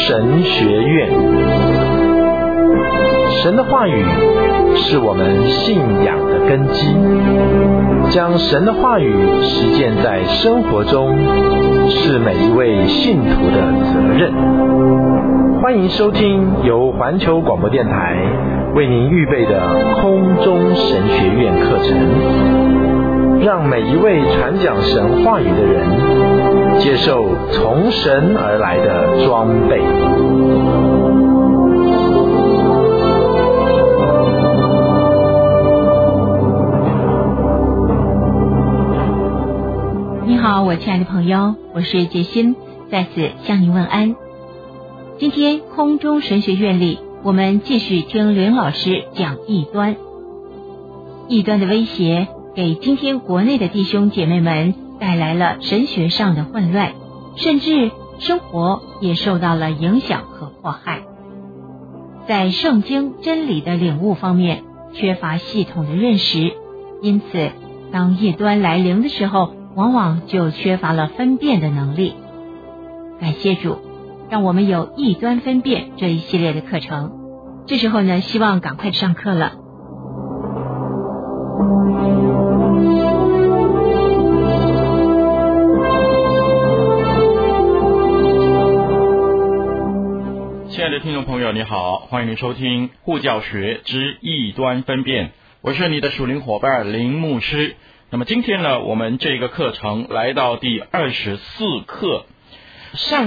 神学院。神的话语是我们信仰的根基，将神的话语实践在生活中，是每一位信徒的责任。欢迎收听由环球广播电台为您预备的空中神学院课程，让每一位传讲神话语的人接受从神而来的装备。 你好，我亲爱的朋友，我是杰心，在此向您问安。今天空中神学院里，我们继续听刘老师讲异端。异端的威胁给今天国内的弟兄姐妹们带来了神学上的混乱，甚至生活也受到了影响和迫害。在圣经真理的领悟方面缺乏系统的认识，因此当异端来临的时候，往往就缺乏了分辨的能力。感谢主，让我们有异端分辨这一系列的课程。这时候呢，希望赶快上课了。 亲爱的听众朋友，你好，欢迎您收听护教学之异端分辨，我是你的属灵伙伴林牧师。那么今天呢，我们这个课程来到第24课。上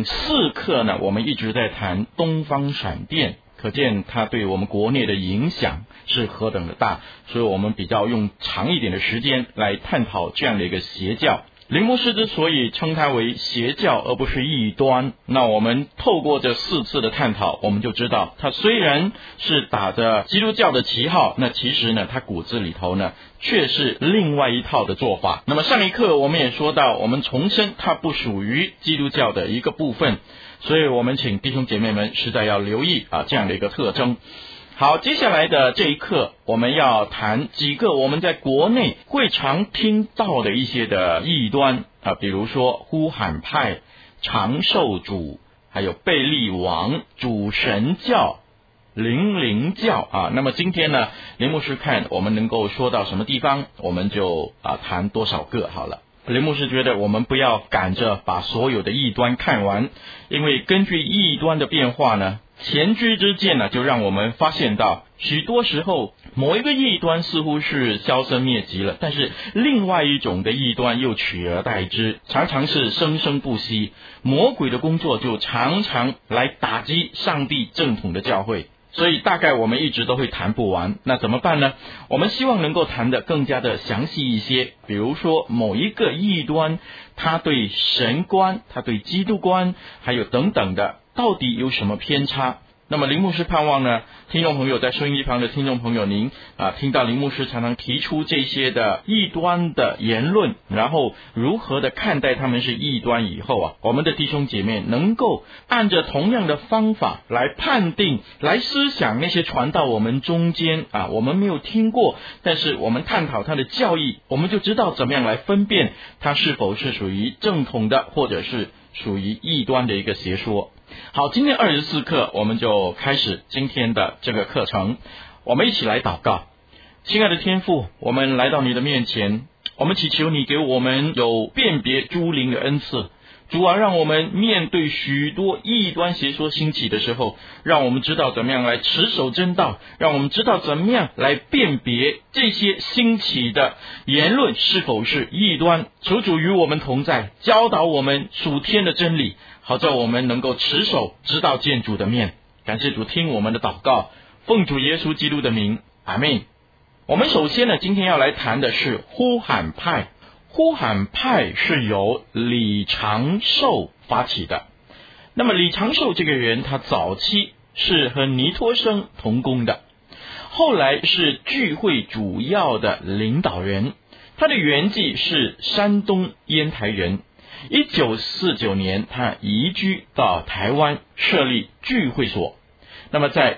4课呢，我们一直在谈东方闪电，可见它对我们国内的影响是何等的大，所以我们比较用长一点的时间来探讨这样的一个邪教。林牧师之所以称它为邪教而不是异端，那我们透过这4次的探讨，我们就知道它虽然是打着基督教的旗号，那其实呢，它骨子里头呢却是另外一套的做法。那么上一课我们也说到，我们重申它不属于基督教的一个部分，所以我们请弟兄姐妹们实在要留意这样的一个特征。好，接下来的这一课我们要谈几个我们在国内会常听到的一些的异端比如说呼喊派、长寿主，还有贝利王、主神教、灵灵教那么今天呢，林牧师看我们能够说到什么地方，我们就谈多少个好了。林牧师觉得我们不要赶着把所有的异端看完，因为根据异端的变化呢，前车之鉴呢，就让我们发现到许多时候某一个异端似乎是销声灭迹了，但是另外一种的异端又取而代之，常常是生生不息。魔鬼的工作就常常来打击上帝正统的教会，所以大概我们一直都会谈不完。那怎么办呢？我们希望能够谈得更加的详细一些，比如说某一个异端，它对神观、它对基督观还有等等的到底有什么偏差。那么林牧师盼望呢，听众朋友在收音机旁的听众朋友，您听到林牧师常常提出这些的异端的言论，然后如何的看待他们是异端以后我们的弟兄姐妹能够按着同样的方法来判定、来思想那些传到我们中间我们没有听过，但是我们探讨它的教义，我们就知道怎么样来分辨它是否是属于正统的，或者是属于异端的一个邪说。好，今天24课我们就开始今天的这个课程，我们一起来祷告。亲爱的天父，我们来到你的面前，我们祈求你给我们有辨别诸灵的恩赐。主啊，让我们面对许多异端邪说兴起的时候，让我们知道怎么样来持守真道，让我们知道怎么样来辨别这些兴起的言论是否是异端。求主与我们同在，教导我们属天的真理，好叫我们能够持守，直到见主的面。感谢主听我们的祷告，奉主耶稣基督的名，阿们。我们首先呢，今天要来谈的是呼喊派。呼喊派是由李长寿发起的。那么李长寿这个人，他早期是和尼托生同工的，后来是聚会主要的领导人。他的原籍是山东烟台人。1949年他移居到台湾，设立聚会所。那么在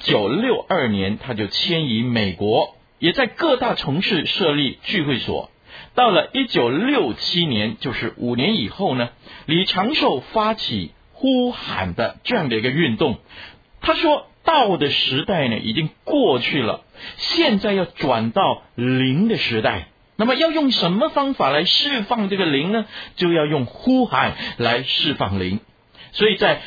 1962年他就迁移美国，也在各大城市设立聚会所。到了1967年，就是5年以后呢，李长寿发起呼喊的这样的一个运动。他说道的时代呢已经过去了，现在要转到灵的时代。那么要用什么方法来释放这个灵呢？就要用呼喊来释放灵。所以在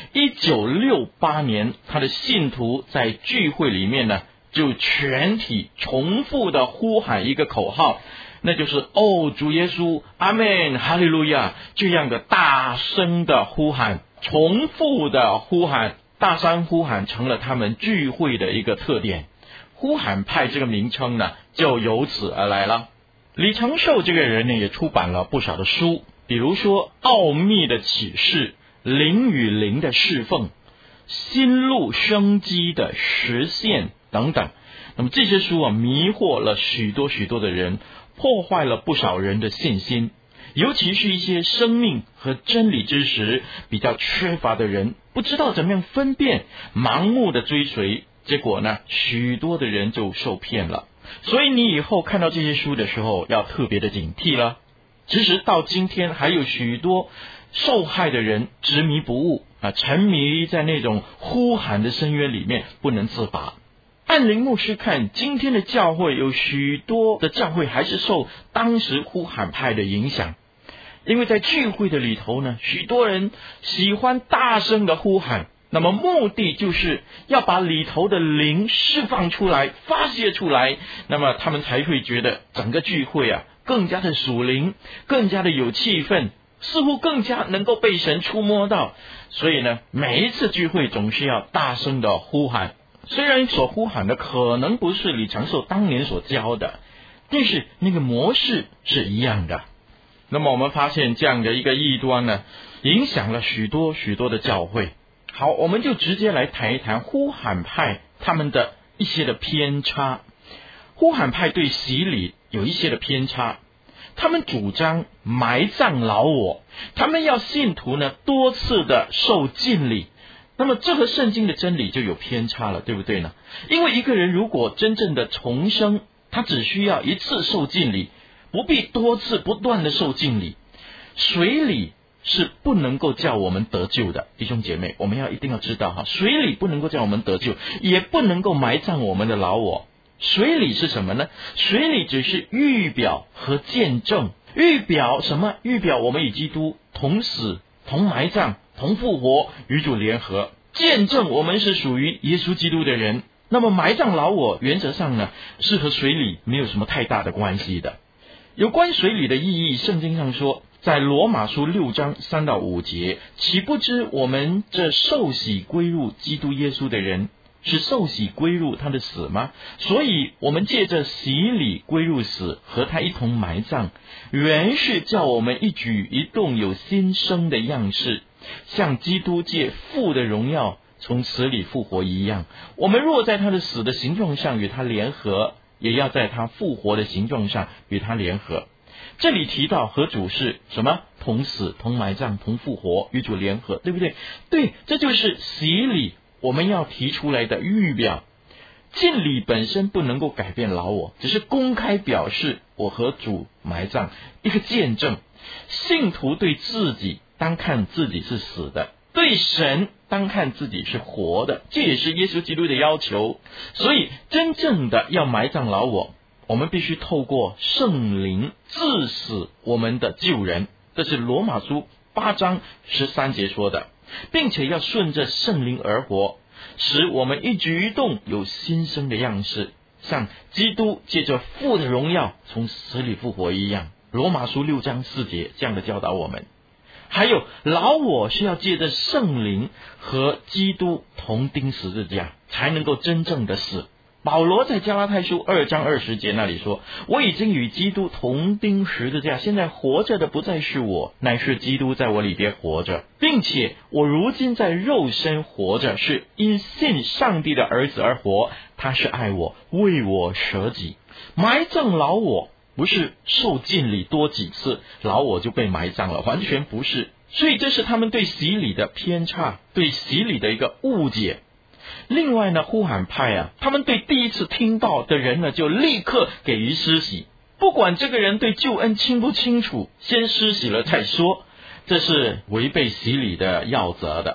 1968年，他的信徒在聚会里面呢，就全体重复的呼喊一个口号，那就是哦，主耶稣，阿们，哈利路亚，这样的大声的呼喊，重复的呼喊，大声呼喊成了他们聚会的一个特点。呼喊派这个名称呢，就由此而来了。李长寿这个人呢，也出版了不少的书，比如说《奥秘的启示》、灵与灵的侍奉、心路生机的实现等等。那么这些书啊，迷惑了许多的人，破坏了不少人的信心，尤其是一些生命和真理知识比较缺乏的人，不知道怎么样分辨，盲目的追随，结果呢，许多的人就受骗了。所以你以后看到这些书的时候，要特别的警惕了。其实到今天还有许多受害的人执迷不悟啊，沉迷在那种呼喊的深渊里面，不能自拔。按林牧师看，今天的教会有许多的教会还是受当时呼喊派的影响，因为在聚会的里头呢，许多人喜欢大声的呼喊，那么目的就是要把里头的灵释放出来，发泄出来，那么他们才会觉得整个聚会啊更加的属灵，更加的有气氛，似乎更加能够被神触摸到。所以呢，每一次聚会总是要大声的呼喊，虽然所呼喊的可能不是李长寿当年所教的，但是那个模式是一样的。那么我们发现这样的一个异端呢，影响了许多的教会。好，我们就直接来谈一谈呼喊派他们的一些的偏差。呼喊派对洗礼有一些的偏差，他们主张埋葬老我，他们要信徒呢多次的受浸礼。那么这和圣经的真理就有偏差了，对不对呢？因为一个人如果真正的重生，他只需要一次受浸礼，不必多次不断的受浸礼。水礼是不能够叫我们得救的，弟兄姐妹，我们一定要知道哈，水礼不能够叫我们得救，也不能够埋葬我们的老我。水礼是什么呢？水礼只是预表和见证。预表什么？预表我们与基督同死、同埋葬、同复活，与主联合。见证我们是属于耶稣基督的人。那么埋葬老我原则上呢，是和水礼没有什么太大的关系的。有关水礼的意义，圣经上说，在罗马书6章3到5节，岂不知我们这受洗归入基督耶稣的人，是受洗归入他的死吗？所以我们借着洗礼归入死，和他一同埋葬，原是叫我们一举一动有新生的样式，像基督借父的荣耀从死里复活一样。我们若在他的死的形状上与他联合，也要在他复活的形状上与他联合。这里提到和主是什么？同死、同埋葬、同复活，与主联合，对不对？对，这就是洗礼我们要提出来的预表。浸礼本身不能够改变老我，只是公开表示我和主埋葬，一个见证。信徒对自己当看自己是死的，对神当看自己是活的，这也是耶稣基督的要求。所以真正的要埋葬老我，我们必须透过圣灵治死我们的旧人，这是罗马书8章13节说的，并且要顺着圣灵而活，使我们一举一动有新生的样式，像基督借着父的荣耀从死里复活一样。罗马书6章4节这样的教导我们。还有老我是要借着圣灵和基督同钉十字架，才能够真正的死。保罗在加拉太书2章20节那里说，我已经与基督同钉十字架，现在活着的不再是我，乃是基督在我里边活着，并且我如今在肉身活着，是因信上帝的儿子而活，他是爱我，为我舍己。埋葬老我不是受浸礼多几次老我就被埋葬了，完全不是。所以这是他们对洗礼的偏差，对洗礼的一个误解。另外呢，呼喊派他们对第一次听到的人呢，就立刻给予施洗，不管这个人对救恩清不清楚，先施洗了再说，这是违背洗礼的要则的。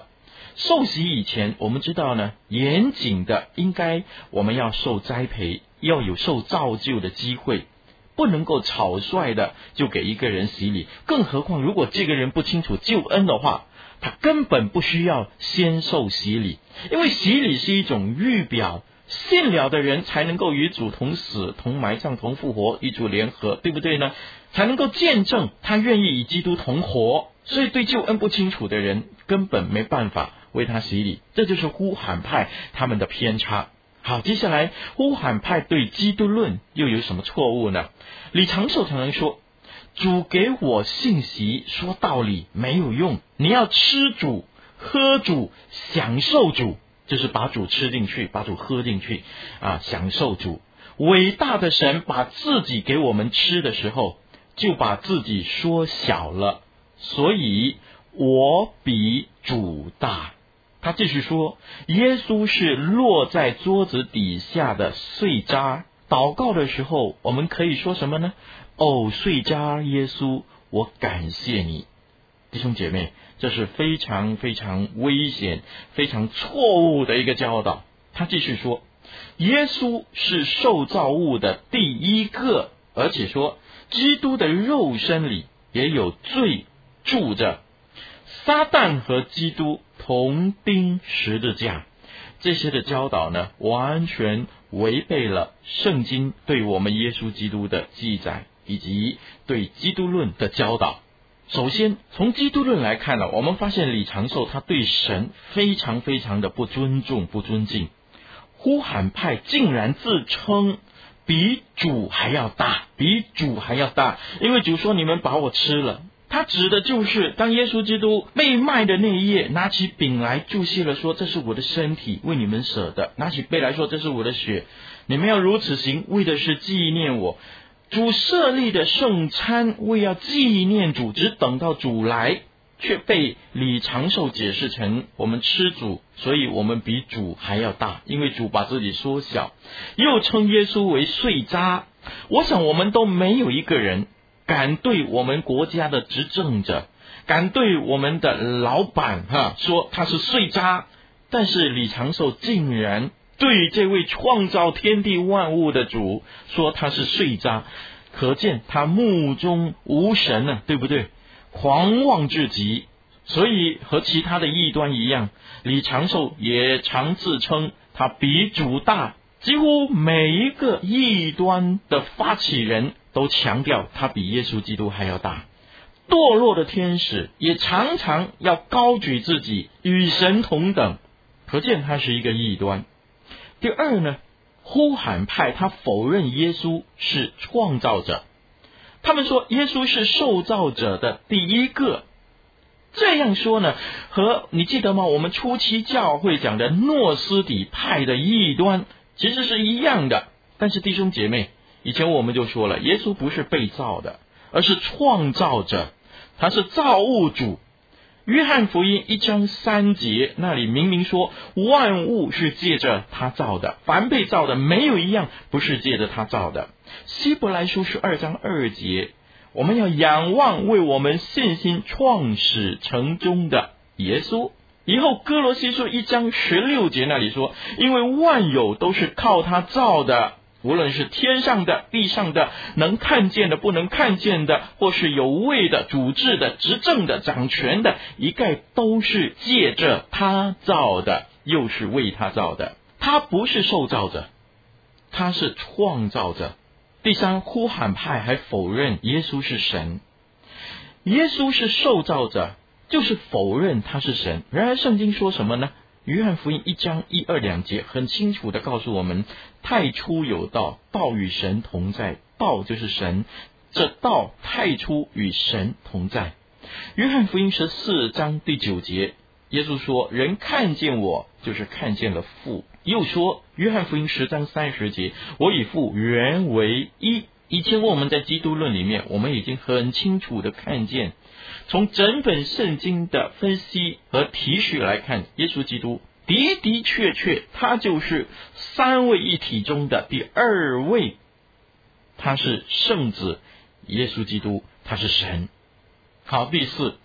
受洗以前，我们知道呢，严谨的应该我们要受栽培，要有受造就的机会，不能够草率的就给一个人洗礼。更何况如果这个人不清楚救恩的话，他根本不需要先受洗礼，因为洗礼是一种预表，信了的人才能够与主同死、同埋葬、同复活，与主联合，对不对呢？才能够见证他愿意与基督同活。所以对救恩不清楚的人根本没办法为他洗礼，这就是呼喊派他们的偏差。好，接下来呼喊派对基督论又有什么错误呢？李长寿常常说，主给我信息说道理没有用，你要吃主、喝主、享受主，就是把主吃进去，把主喝进去享受主。伟大的神把自己给我们吃的时候，就把自己缩小了，所以我比主大。他继续说，耶稣是落在桌子底下的碎渣。祷告的时候我们可以说什么呢？碎渣耶稣，我感谢你。弟兄姐妹，这是非常非常危险、非常错误的一个教导。他继续说，耶稣是受造物的第一个，而且说基督的肉身里也有罪住着，撒旦和基督同钉十字架。这些的教导呢，完全违背了圣经对我们耶稣基督的记载，以及对基督论的教导。首先从基督论来看呢，我们发现李长寿他对神非常非常的不尊重、不尊敬。呼喊派竟然自称比主还要大，比主还要大，因为主说你们把我吃了。他指的就是当耶稣基督被卖的那一夜，拿起饼来祝谢了，说这是我的身体，为你们舍的；拿起杯来说这是我的血，你们要如此行，为的是纪念我。主设立的圣餐为要纪念主，只等到主来，却被李长寿解释成我们吃主，所以我们比主还要大，因为主把自己缩小。又称耶稣为碎渣。我想我们都没有一个人敢对我们国家的执政者，敢对我们的老板说他是碎渣，但是李长寿竟然对这位创造天地万物的主说他是碎渣，可见他目中无神对不对？狂妄至极。所以和其他的异端一样，李长寿也常自称他比主大。几乎每一个异端的发起人都强调他比耶稣基督还要大。堕落的天使也常常要高举自己与神同等，可见他是一个异端。第二呢，呼喊派他否认耶稣是创造者，他们说耶稣是受造者的第一个。这样说呢，和你记得吗？我们初期教会讲的诺斯底派的异端其实是一样的。但是弟兄姐妹，以前我们就说了，耶稣不是被造的，而是创造者，他是造物主。约翰福音1章3节那里明明说，万物是借着他造的，凡被造的没有一样不是借着他造的。希伯来书12章2节，我们要仰望为我们信心创始成终的耶稣。以后哥罗西书1章16节那里说，因为万有都是靠他造的，无论是天上的、地上的，能看见的、不能看见的，或是有位的、主治的、执政的、掌权的，一概都是借着他造的，又是为他造的。他不是受造者，他是创造者。第三，呼喊派还否认耶稣是神。耶稣是受造者，就是否认他是神。然而圣经说什么呢？约翰福音1章1、2、2节很清楚地告诉我们，太初有道，道与神同在，道就是神，这道太初与神同在。约翰福音14章第9节，耶稣说，人看见我就是看见了父。又说约翰福音10章30节，我与父原为一。以前我们在基督论里面，我们已经很清楚地看见，从整本圣经的分析和提示来看，耶稣基督的的确确他就是三位一体中的第二位，他是圣子耶稣基督，他是神。好，第四，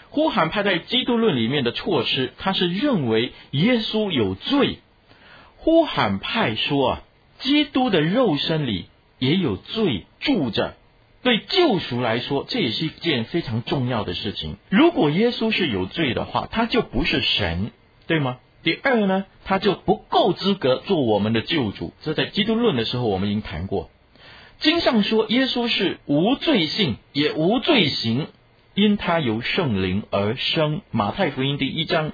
呼喊派在基督论里面的措施，他是认为耶稣有罪。呼喊派说基督的肉身里也有罪住着。对救赎来说，这也是一件非常重要的事情。如果耶稣是有罪的话，他就不是神，对吗？第二呢，他就不够资格做我们的救主。这在基督论的时候我们已经谈过。经上说耶稣是无罪性也无罪行，因他由圣灵而生。马太福音第1章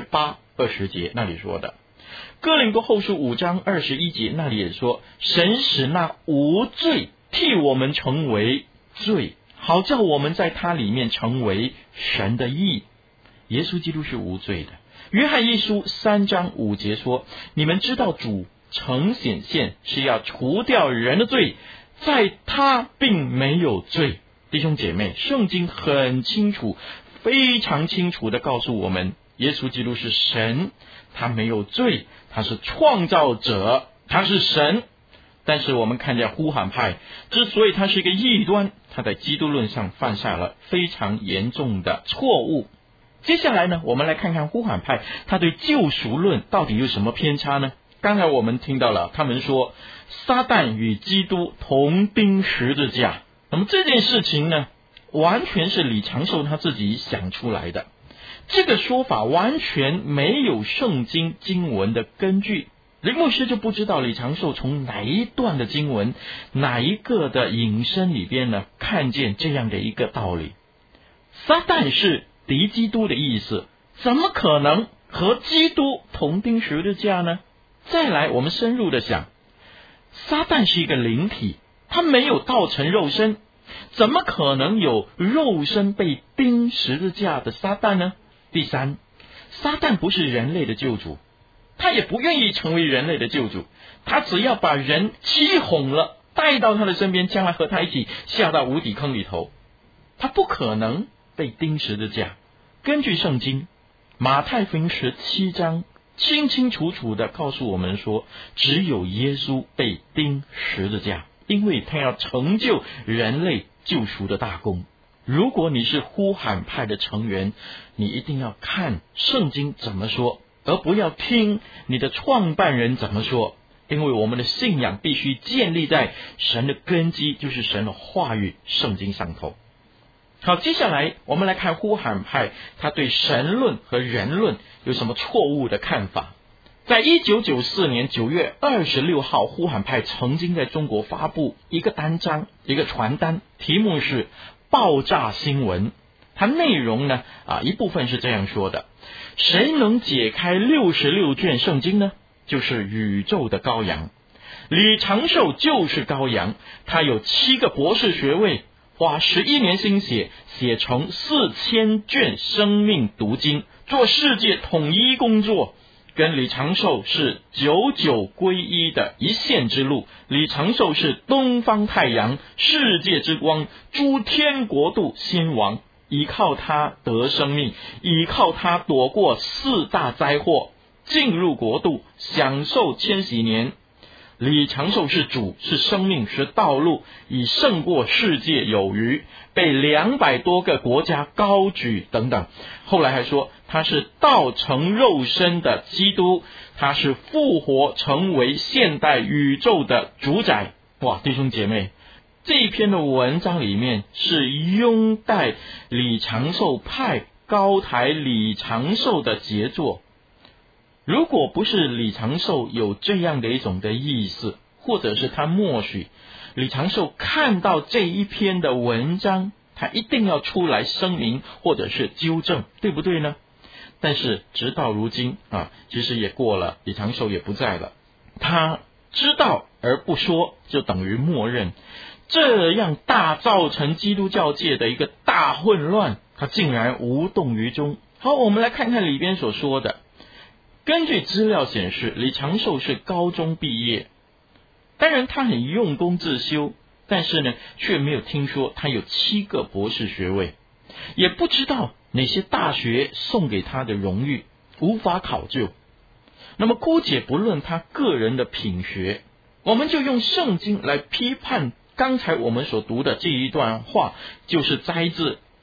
18、20节那里说的。哥林多后书5章21节那里也说，神使那无罪替我们成为罪，好叫我们在他里面成为神的义。耶稣基督是无罪的。约翰一书3章5节说，你们知道主曾显现是要除掉人的罪，在他并没有罪。弟兄姐妹，圣经很清楚，非常清楚地告诉我们，耶稣基督是神，他没有罪，他是创造者，他是神。但是我们看见呼喊派之所以他是一个异端，他在基督论上犯下了非常严重的错误。接下来呢，我们来看看呼喊派他对救赎论到底有什么偏差呢？刚才我们听到了，他们说撒旦与基督同钉十字架。那么这件事情呢，完全是李长寿他自己想出来的。这个说法完全没有圣经经文的根据。林牧师就不知道李长寿从哪一段的经文，哪一个的引申里边呢，看见这样的一个道理。撒旦是敌基督的意思，怎么可能和基督同钉十字架呢？再来，我们深入的想，撒旦是一个灵体，他没有道成肉身，怎么可能有肉身被钉十字架的撒旦呢？第三，撒旦不是人类的救主，他也不愿意成为人类的救主，他只要把人欺哄了，带到他的身边，将来和他一起下到无底坑里头，他不可能被钉十字架。根据圣经马太福音17章清清楚楚的告诉我们说，只有耶稣被钉十字架，因为他要成就人类救赎的大功。如果你是呼喊派的成员，你一定要看圣经怎么说，而不要听你的创办人怎么说，因为我们的信仰必须建立在神的根基，就是神的话语圣经上头。好，接下来我们来看呼喊派他对神论和人论有什么错误的看法。在1994年9月26号，呼喊派曾经在中国发布一个单张，一个传单，题目是爆炸新闻。它内容呢一部分是这样说的：谁能解开66卷圣经呢？就是宇宙的羔羊。李长寿就是羔羊，他有7个博士学位，花11年心血，写成4000卷生命读经，做世界统一工作。跟李长寿是99归一的一线之路。李长寿是东方太阳，世界之光，诸天国度兴亡，依靠他得生命，依靠他躲过4大灾祸，进入国度，享受千禧年。李长寿是主，是生命，是道路，已胜过世界有余，被200多个国家高举等等。后来还说他是道成肉身的基督，他是复活成为现代宇宙的主宰。哇，弟兄姐妹，这一篇的文章里面是拥戴李长寿派，高抬李长寿的杰作。如果不是李长寿有这样的一种的意思，或者是他默许，李长寿看到这一篇的文章，他一定要出来声明或者是纠正，对不对呢？但是直到如今其实也过了，李长寿也不在了，他知道而不说，就等于默认，这样大造成基督教界的一个大混乱，他竟然无动于衷。好，我们来看看里边所说的。根据资料显示，李长寿是高中毕业，当然他很用功自修，但是呢，却没有听说他有7个博士学位，也不知道哪些大学送给他的荣誉，无法考究。那么姑且不论他个人的品学，我们就用圣经来批判刚才我们所读的这一段话，就是摘自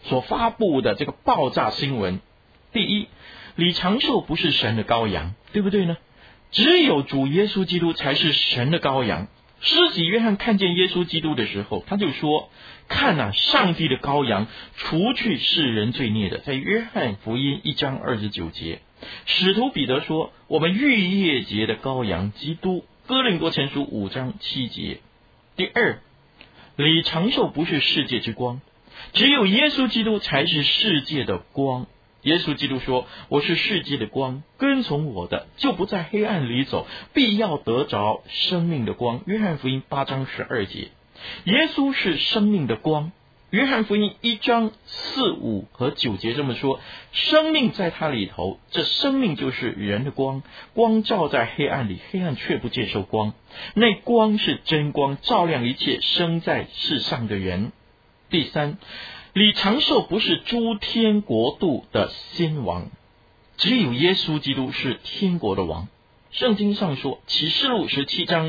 所发布的这个爆炸新闻。第一，李长寿不是神的羔羊，对不对呢？只有主耶稣基督才是神的羔羊。施洗约翰看见耶稣基督的时候，他就说，看啊，上帝的羔羊，除去世人罪孽的。在约翰福音1章29节。使徒彼得说，我们逾越节的羔羊基督。哥林多前书5章7节。第二，李长寿不是世界之光，只有耶稣基督才是世界的光。耶稣基督说，我是世界的光，跟从我的就不在黑暗里走，必要得着生命的光。约翰福音8章12节。耶稣是生命的光。约翰福音1章4、5和9节这么说，生命在他里头，这生命就是人的光，光照在黑暗里，黑暗却不接受光，那光是真光，照亮一切生在世上的人。第三，李长寿不是诸天国度的先王，只有耶稣基督是天国的王。圣经上说，启示录17章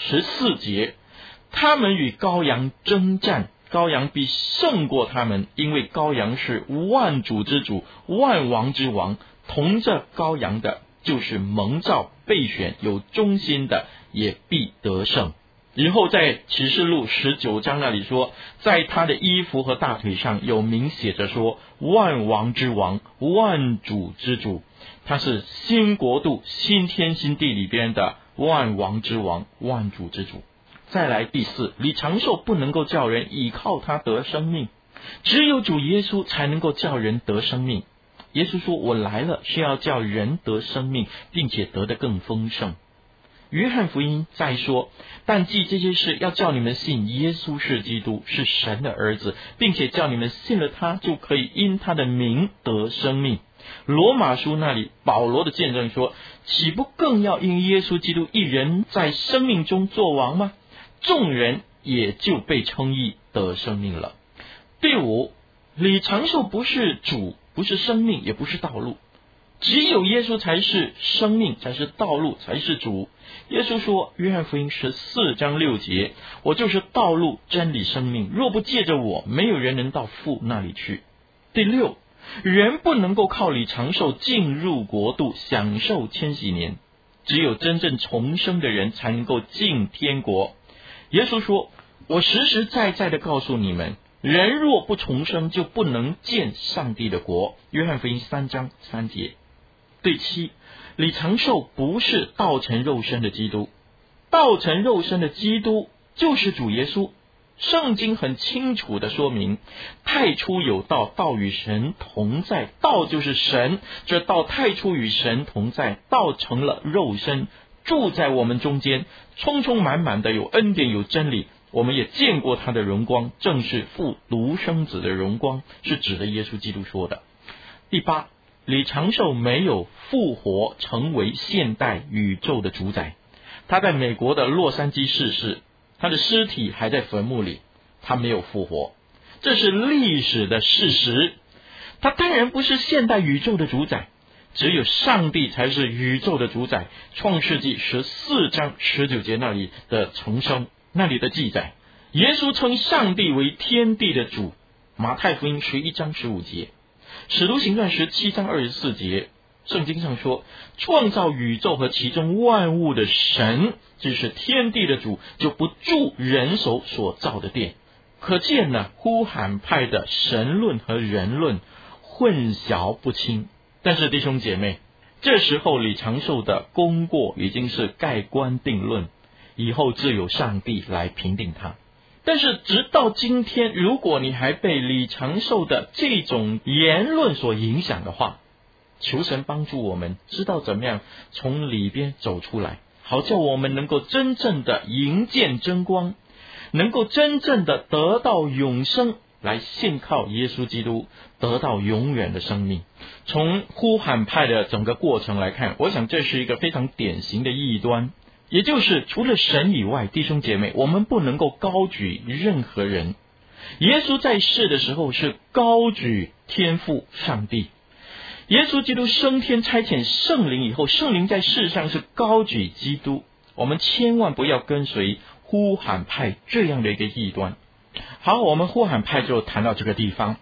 14节，他们与羔羊征战，羔羊必胜过他们，因为羔羊是万主之主，万王之王，同着羔羊的就是蒙召备选有忠心的，也必得胜。以后在启示录19章那里说，在他的衣服和大腿上有明写着说，万王之王，万主之主。他是新国度新天新地里边的万王之王，万主之主。再来第四，李长寿不能够叫人依靠他得生命，只有主耶稣才能够叫人得生命。耶稣说，我来了是要叫人得生命，并且得得更丰盛。约翰福音再说，但记这些事，要叫你们信耶稣是基督，是神的儿子，并且叫你们信了他，就可以因他的名得生命。罗马书那里保罗的见证说，岂不更要因耶稣基督一人在生命中作王吗？众人也就被称义得生命了。第五，李长寿不是主，不是生命，也不是道路，只有耶稣才是生命，才是道路，才是主。耶稣说，约翰福音14章6节，我就是道路真理生命，若不借着我，没有人能到父那里去。第六，人不能够靠李长寿进入国度享受千禧年，只有真正重生的人才能够进天国。耶稣说，我实实在在的告诉你们，人若不重生，就不能见上帝的国。约翰福音3章3节。第七，李长寿不是道成肉身的基督，道成肉身的基督就是主耶稣。圣经很清楚的说明，太初有道，道与神同在，道就是神，这道太初与神同在，道成了肉身，住在我们中间，充充满满的有恩典有真理。我们也见过他的荣光，正是父独生子的荣光，是指的耶稣基督说的。第八，李长寿没有复活成为现代宇宙的主宰。他在美国的洛杉矶逝世，他的尸体还在坟墓里，他没有复活，这是历史的事实。他当然不是现代宇宙的主宰，只有上帝才是宇宙的主宰。创世纪14章19节那里的重生，那里的记载，耶稣称上帝为天地的主。马太福音11章15节，使徒行传17章24节，圣经上说，创造宇宙和其中万物的神，就是天地的主，就不住人手所造的殿。可见呢，呼喊派的神论和人论混淆不清。但是弟兄姐妹，这时候李长寿的功过已经是盖棺定论，以后自有上帝来评定他。但是直到今天，如果你还被李长寿的这种言论所影响的话，求神帮助我们知道怎么样从里边走出来，好叫我们能够真正的迎见真光，能够真正的得到永生，来信靠耶稣基督，得到永远的生命。从呼喊派的整个过程来看，我想这是一个非常典型的异端，也就是除了神以外，弟兄姐妹，我们不能够高举任何人。耶稣在世的时候是高举天父上帝，耶稣基督升天差遣圣灵以后，圣灵在世上是高举基督。我们千万不要跟随呼喊派这样的一个异端。好，我们呼喊派就谈到这个地方。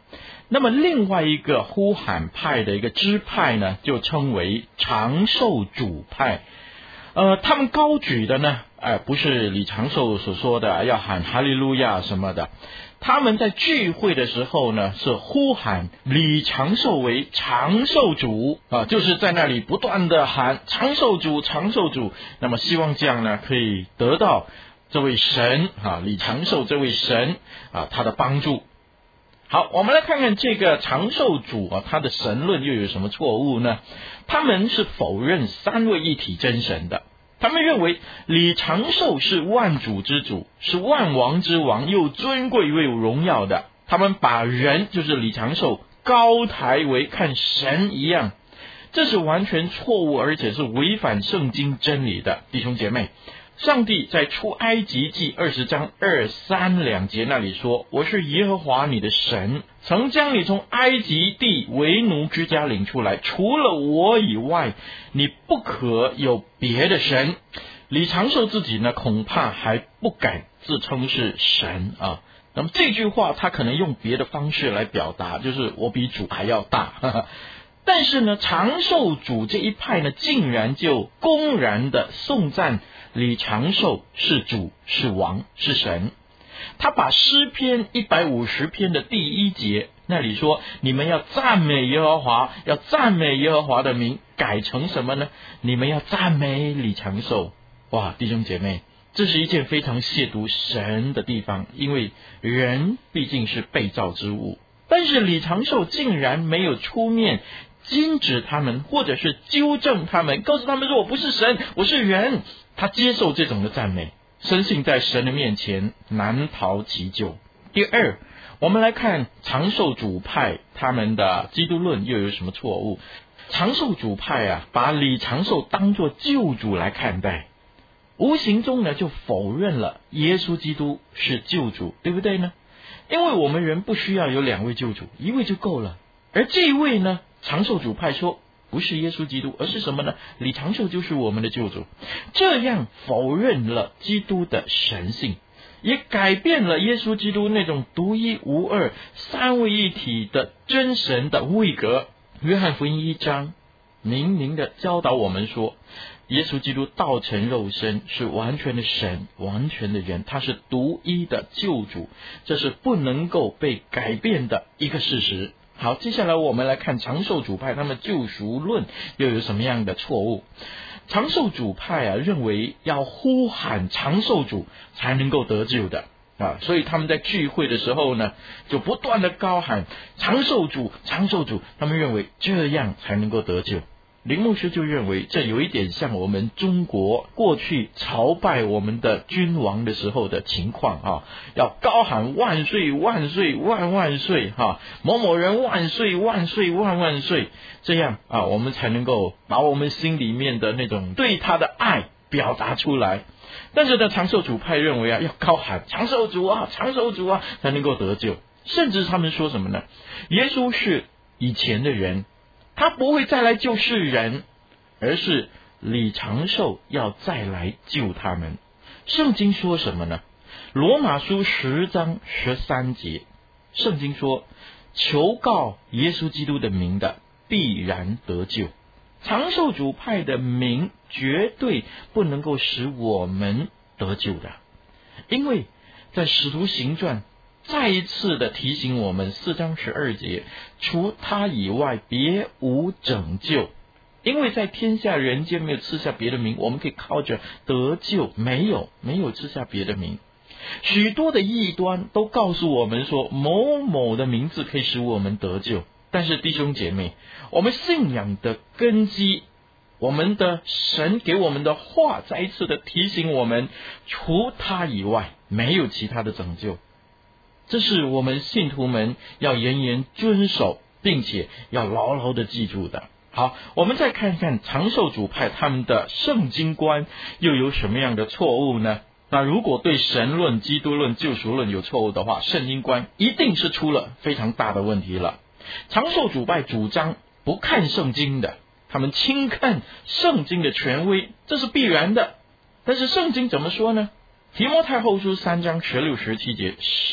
那么另外一个呼喊派的一个支派呢，就称为长寿主派。他们高举的呢，不是李长寿所说的要喊哈利路亚什么的，他们在聚会的时候呢，是呼喊李长寿为长寿主就是在那里不断的喊长寿主长寿主，那么希望这样呢可以得到这位神李长寿这位神他的帮助。好，我们来看看这个长寿主他的神论又有什么错误呢？他们是否认三位一体真神的。他们认为李长寿是万主之主，是万王之王，又尊贵又有荣耀的。他们把人，就是李长寿，高抬为看神一样，这是完全错误，而且是违反圣经真理的。弟兄姐妹，上帝在出埃及记20章2、3、2节那里说，我是耶和华你的神，曾将你从埃及地为奴之家领出来，除了我以外，你不可有别的神。李长寿自己呢，恐怕还不敢自称是神那么这句话他可能用别的方式来表达，就是我比主还要大但是呢，长寿主这一派呢，竟然就公然的颂赞李长寿是主是王是神。他把诗篇150篇的第1节那里说，你们要赞美耶和华，要赞美耶和华的名，改成什么呢？你们要赞美李长寿。哇，弟兄姐妹，这是一件非常亵渎神的地方，因为人毕竟是被造之物。但是李长寿竟然没有出面禁止他们，或者是纠正他们，告诉他们说我不是神，我是人。他接受这种的赞美，深信在神的面前难逃其咎。第二，我们来看长寿主派他们的基督论又有什么错误。长寿主派把李长寿当作救主来看待，无形中呢就否认了耶稣基督是救主，对不对呢？因为我们人不需要有2位救主，一位就够了。而这一位呢，长寿主派说不是耶稣基督，而是什么呢？李长寿就是我们的救主。这样否认了基督的神性，也改变了耶稣基督那种独一无二、三位一体的真神的位格。约翰福音1章明明的教导我们说，耶稣基督道成肉身，是完全的神，完全的人，他是独一的救主，这是不能够被改变的一个事实。好，接下来我们来看长寿主派他们救赎论又有什么样的错误。长寿主派认为要呼喊长寿主才能够得救的所以他们在聚会的时候呢，就不断的高喊长寿主长寿主，他们认为这样才能够得救。林牧师就认为这有一点像我们中国过去朝拜我们的君王的时候的情况要高喊万岁万岁万万岁某某人万岁万岁万万岁，这样我们才能够把我们心里面的那种对他的爱表达出来。但是呢，长寿主派认为要高喊长寿主长寿主才能够得救，甚至他们说什么呢？耶稣是以前的人，他不会再来救世人，而是李长寿要再来救他们。圣经说什么呢？罗马书10章13节，圣经说，求告耶稣基督的名的必然得救。长寿主派的名绝对不能够使我们得救的，因为在使徒行传再一次的提醒我们4章12节，除他以外别无拯救，因为在天下人间没有赐下别的名，我们可以靠着得救，没有赐下别的名。许多的异端都告诉我们说某某的名字可以使我们得救，但是弟兄姐妹，我们信仰的根基，我们的神给我们的话再一次的提醒我们，除他以外没有其他的拯救。这是我们信徒们要严严遵守，并且要牢牢的记住的。好，我们再看看长寿主派他们的圣经观又有什么样的错误呢？那如果对神论、基督论、救赎论有错误的话，圣经观一定是出了非常大的问题了。长寿主派主张不看圣经的，他们轻看圣经的权威，这是必然的。但是圣经怎么说呢？提摩太后书3章16、17节说，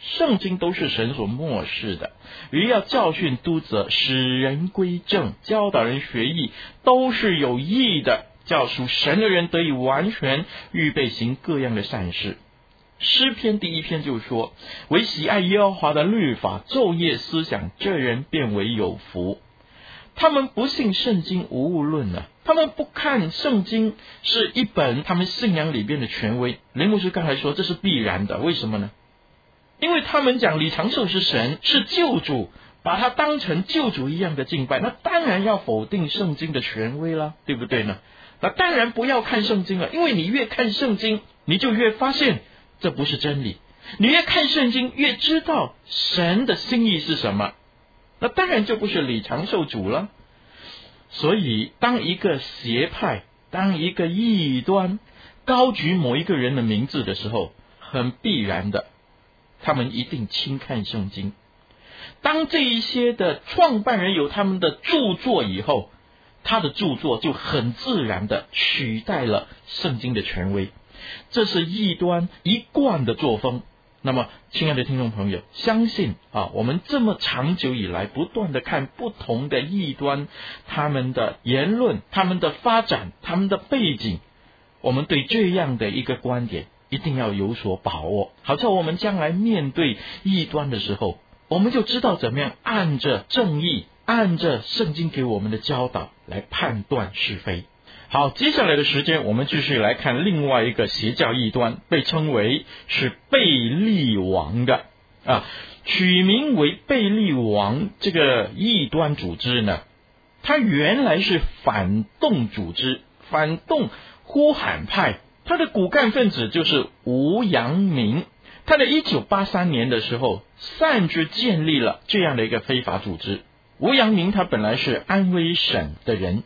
圣经都是神所默示的，于要教训、督责、使人归正、教导人学义，都是有益的，叫属神的人得以完全，预备行各样的善事。诗篇第1篇就说，为喜爱耶和华的律法，昼夜思想，这人便为有福。他们不信圣经无误论啊，他们不看圣经是一本他们信仰里边的权威。林牧师刚才说这是必然的，为什么呢？因为他们讲李长寿是神，是救主，把他当成救主一样的敬拜，那当然要否定圣经的权威了，对不对呢？那当然不要看圣经了，因为你越看圣经，你就越发现这不是真理，你越看圣经越知道神的心意是什么，那当然就不是李长寿主了。所以当一个邪派，当一个异端高举某一个人的名字的时候，很必然的他们一定轻看圣经。当这一些的创办人有他们的著作以后，他的著作就很自然的取代了圣经的权威，这是异端一贯的作风。那么亲爱的听众朋友，相信我们这么长久以来不断的看不同的异端，他们的言论、他们的发展、他们的背景，我们对这样的一个观点一定要有所把握，好在我们将来面对异端的时候，我们就知道怎么样按着正义，按着圣经给我们的教导来判断是非。好，接下来的时间我们继续来看另外一个邪教异端，被称为是贝利王的取名为贝利王这个异端组织呢，它原来是反动组织，反动呼喊派，它的骨干分子就是吴阳明。他在1983年的时候擅自建立了这样的一个非法组织。吴阳明他本来是安徽省的人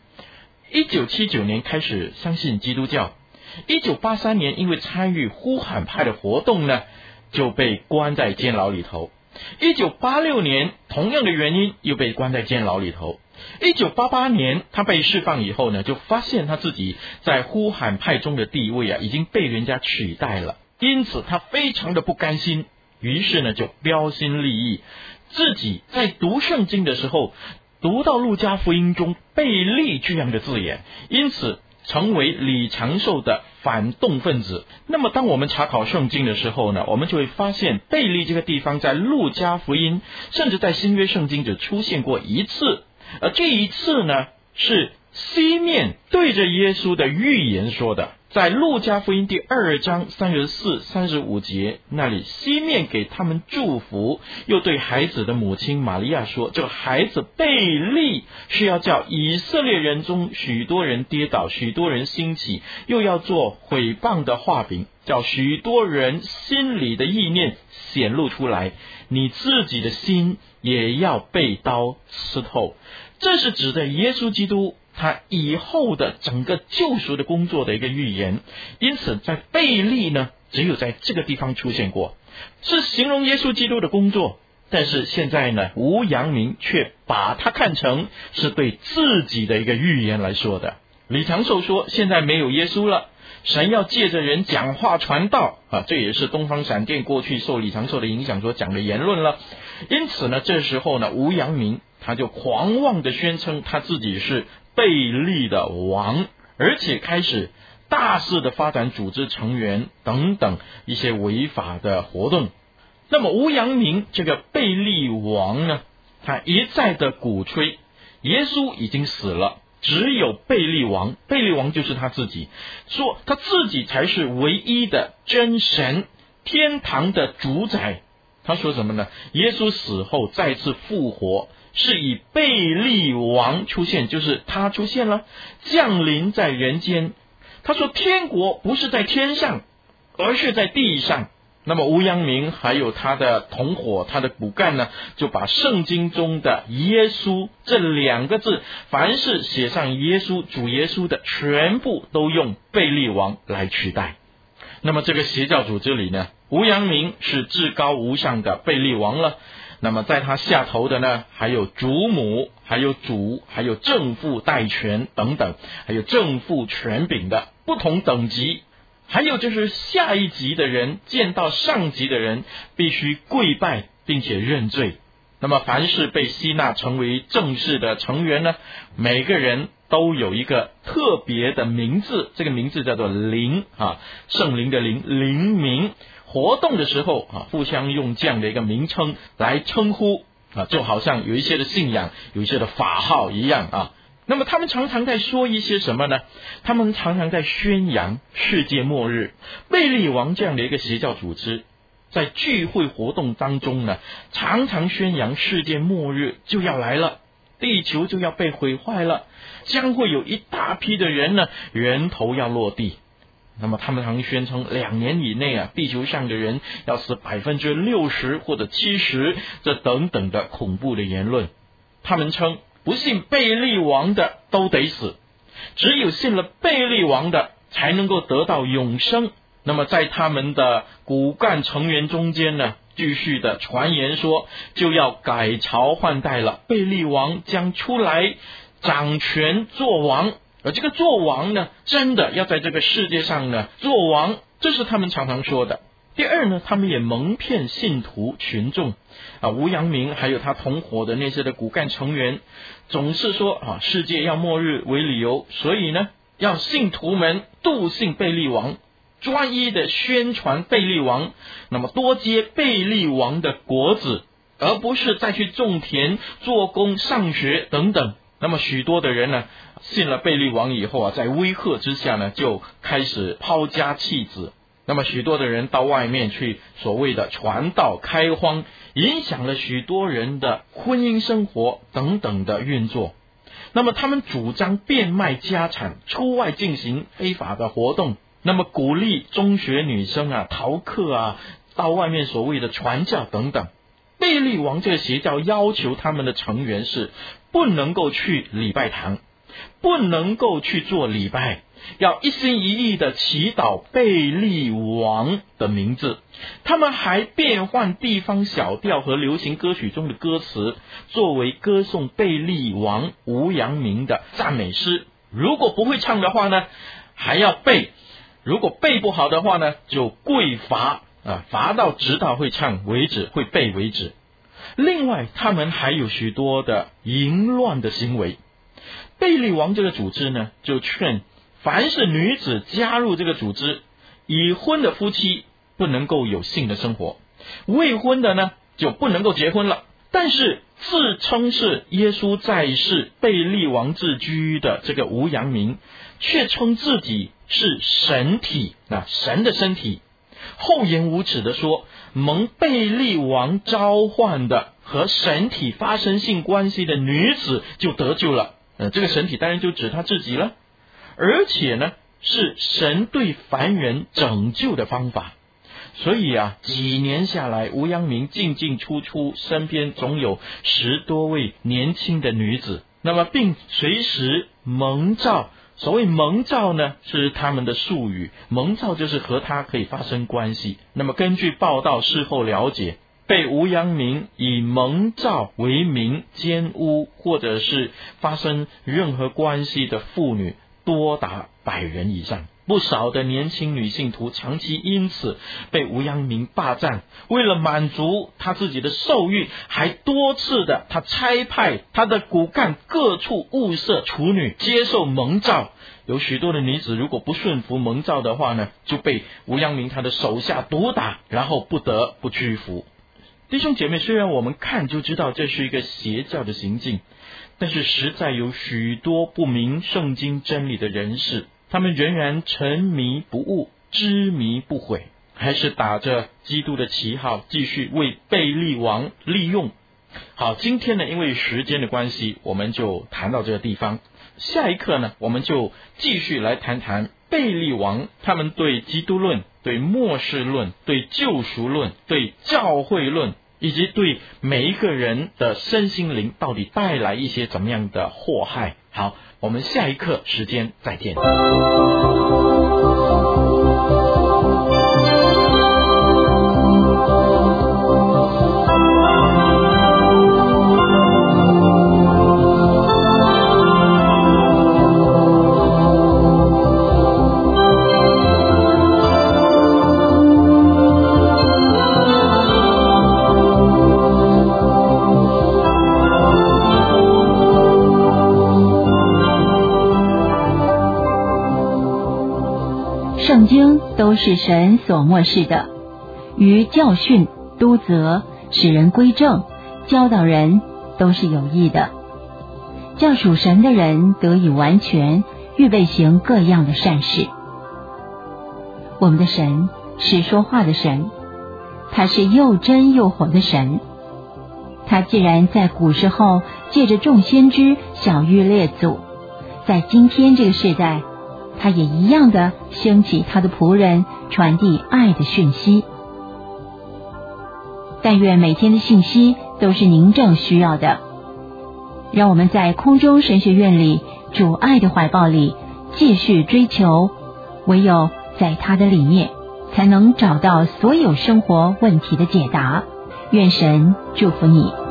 ，1979年开始相信基督教，1983年因为参与呼喊派的活动呢，就被关在监牢里头。1986年同样的原因又被关在监牢里头。1988年他被释放以后呢，就发现他自己在呼喊派中的地位已经被人家取代了，因此他非常的不甘心，于是呢就标新立异，自己在读圣经的时候读到路加福音中贝利这样的字眼，因此成为李长寿的反动分子。那么当我们查考圣经的时候呢，我们就会发现贝利这个地方在路加福音甚至在新约圣经只出现过一次，而这一次呢是西面对着耶稣的预言说的。在路加福音第2章34、35节那里，西面给他们祝福，又对孩子的母亲玛利亚说，这个孩子贝利是要叫以色列人中许多人跌倒，许多人兴起，又要做毁谤的画饼，叫许多人心里的意念显露出来，你自己的心也要被刀刺透。这是指的耶稣基督他以后的整个救赎的工作的一个预言，因此在贝利呢只有在这个地方出现过，是形容耶稣基督的工作。但是现在呢，吴阳明却把它看成是对自己的一个预言来说的。李长寿说现在没有耶稣了，神要借着人讲话传道这也是东方闪电过去受李长寿的影响所讲的言论了。因此呢，这时候呢，吴阳明他就狂妄的宣称他自己是贝利的王，而且开始大肆的发展组织成员等等一些违法的活动。那么吴阳明这个贝利王呢，他一再的鼓吹耶稣已经死了，只有贝利王，贝利王就是他自己，说他自己才是唯一的真神，天堂的主宰。他说什么呢？耶稣死后再次复活，是以贝利王出现，就是他出现了，降临在人间。他说天国不是在天上，而是在地上。那么吴阳明还有他的同伙，他的骨干呢，就把圣经中的耶稣这2个字，凡是写上耶稣主耶稣的，全部都用贝利王来取代。那么这个邪教组织里呢，吴阳明是至高无上的贝利王了，那么在他下头的呢，还有主母，还有主，还有正副代权等等，还有正副权柄的不同等级。 还有就是下一级的人见到上级的人必须跪拜并且认罪。那么凡是被吸纳成为正式的成员呢，每个人都有一个特别的名字，这个名字叫做灵圣灵的灵，灵名。活动的时候互相用这样的一个名称来称呼就好像有一些的信仰，有一些的法号一样那么他们常常在说一些什么呢？他们常常在宣扬世界末日。贝利王这样的一个邪教组织在聚会活动当中呢，常常宣扬世界末日就要来了，地球就要被毁坏了，将会有一大批的人呢，人头要落地。那么他们常宣称2年以内地球上的人要死60%或者70%，这等等的恐怖的言论。他们称不信贝利王的都得死，只有信了贝利王的才能够得到永生。那么在他们的骨干成员中间呢，继续的传言说就要改朝换代了，贝利王将出来掌权做王，而这个做王呢，真的要在这个世界上呢做王，这是他们常常说的。第二呢，他们也蒙骗信徒群众吴阳明还有他同伙的那些的骨干成员，总是说世界要末日为理由，所以呢要信徒们笃信贝利王，专一的宣传贝利王，那么多结贝利王的果子，而不是再去种田做工上学等等。那么许多的人呢信了贝利王以后在威吓之下呢就开始抛家弃子。那么许多的人到外面去所谓的传道开荒，影响了许多人的婚姻生活等等的运作。那么他们主张变卖家产，出外进行非法的活动，那么鼓励中学女生逃课到外面所谓的传教等等。贝利王这个邪教要求他们的成员是不能够去礼拜堂，不能够去做礼拜，要一心一意的祈祷贝利王的名字。他们还变换地方小调和流行歌曲中的歌词，作为歌颂贝利王吴阳明的赞美诗。如果不会唱的话呢，还要背；如果背不好的话呢，就跪罚罚到直到会唱为止，会背为止。另外他们还有许多的淫乱的行为。贝利王这个组织呢，就劝凡是女子加入这个组织，已婚的夫妻不能够有性的生活，未婚的呢就不能够结婚了。但是自称是耶稣在世贝利王自居的这个吴阳明，却称自己是神体，神的身体，厚颜无耻的说蒙贝利王召唤的和神体发生性关系的女子就得救了。这个神体当然就指他自己了，而且呢是神对凡人拯救的方法。所以几年下来，吴阳明进进出出，身边总有10多位年轻的女子，那么并随时蒙召。所谓蒙召呢，是他们的术语，蒙召就是和他可以发生关系。那么根据报道事后了解，被吴阳明以蒙召为名奸污或者是发生任何关系的妇女多达100人以上。不少的年轻女信徒长期因此被吴阳明霸占，为了满足他自己的兽欲，还多次的他差派他的骨干各处物色处女接受蒙召。有许多的女子如果不顺服蒙召的话呢，就被吴阳明他的手下毒打，然后不得不屈服。弟兄姐妹，虽然我们看就知道这是一个邪教的行径，但是实在有许多不明圣经真理的人士，他们仍然沉迷不悟，执迷不悔，还是打着基督的旗号继续为贝利王利用。好，今天呢因为时间的关系，我们就谈到这个地方。下一课呢，我们就继续来谈谈贝利王他们对基督论、对末世论、对救赎论、对教会论，以及对每一个人的身心灵到底带来一些怎么样的祸害。好，我们下一课时间再见。 经都是神所默示的，于教训、督责、使人归正、教导人都是有益的，叫属神的人得以完全，预备行各样的善事。我们的神是说话的神，他是又真又活的神。他既然在古时候借着众先知晓谕列祖，在今天这个世代，他也一样的兴起他的仆人，传递爱的讯息。但愿每天的信息都是您正需要的，让我们在空中神学院里，主爱的怀抱里继续追求，唯有在他的里面，才能找到所有生活问题的解答。愿神祝福你。